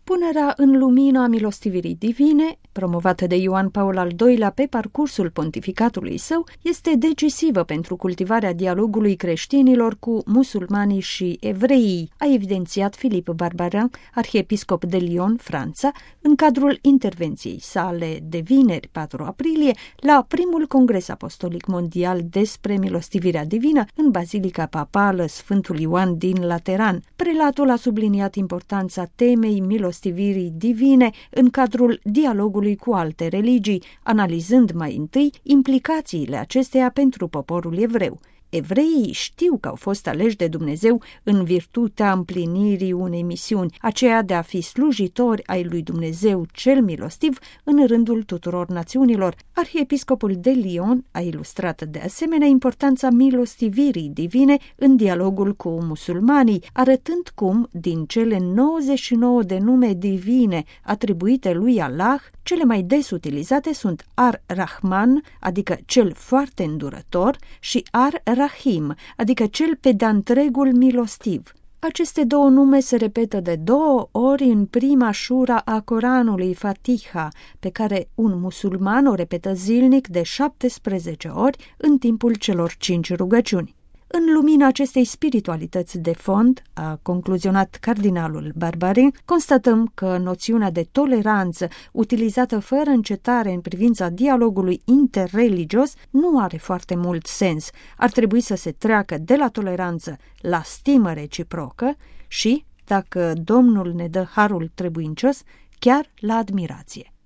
Punerea în lumină a milostivirii divine, promovată de Ioan Paul al II-lea pe parcursul pontificatului său, este decisivă pentru cultivarea dialogului creștinilor cu musulmanii și evreii, a evidențiat Philippe Barbarin, arhiepiscop de Lyon, Franța, în cadrul intervenției sale de vineri 4 aprilie la primul Congres Apostolic Mondial despre milostivirea divină în Bazilica Papală Sfântul Ioan din Lateran. Prelatul a subliniat importanța temei milostivirii divine în cadrul dialogului cu alte religii, analizând mai întâi implicațiile acesteia pentru poporul evreu. Evreii știu că au fost aleși de Dumnezeu în virtutea împlinirii unei misiuni, aceea de a fi slujitori ai lui Dumnezeu cel milostiv în rândul tuturor națiunilor. Arhiepiscopul de Lyon a ilustrat de asemenea importanța milostivirii divine în dialogul cu musulmanii, arătând cum, din cele 99 de nume divine atribuite lui Allah, cele mai des utilizate sunt Ar-Rahman, adică cel foarte îndurător, și Ar-Rahim, adică cel pe de-a întregul milostiv. Aceste două nume se repetă de 2 ori în prima șura a Coranului, Fatiha, pe care un musulman o repetă zilnic de 17 ori în timpul celor 5 rugăciuni. În lumina acestei spiritualități de fond, a concluzionat cardinalul Barbarin, constatăm că noțiunea de toleranță, utilizată fără încetare în privința dialogului interreligios, nu are foarte mult sens. Ar trebui să se treacă de la toleranță la stimă reciprocă și, dacă Domnul ne dă harul trebuincios, chiar la admirație.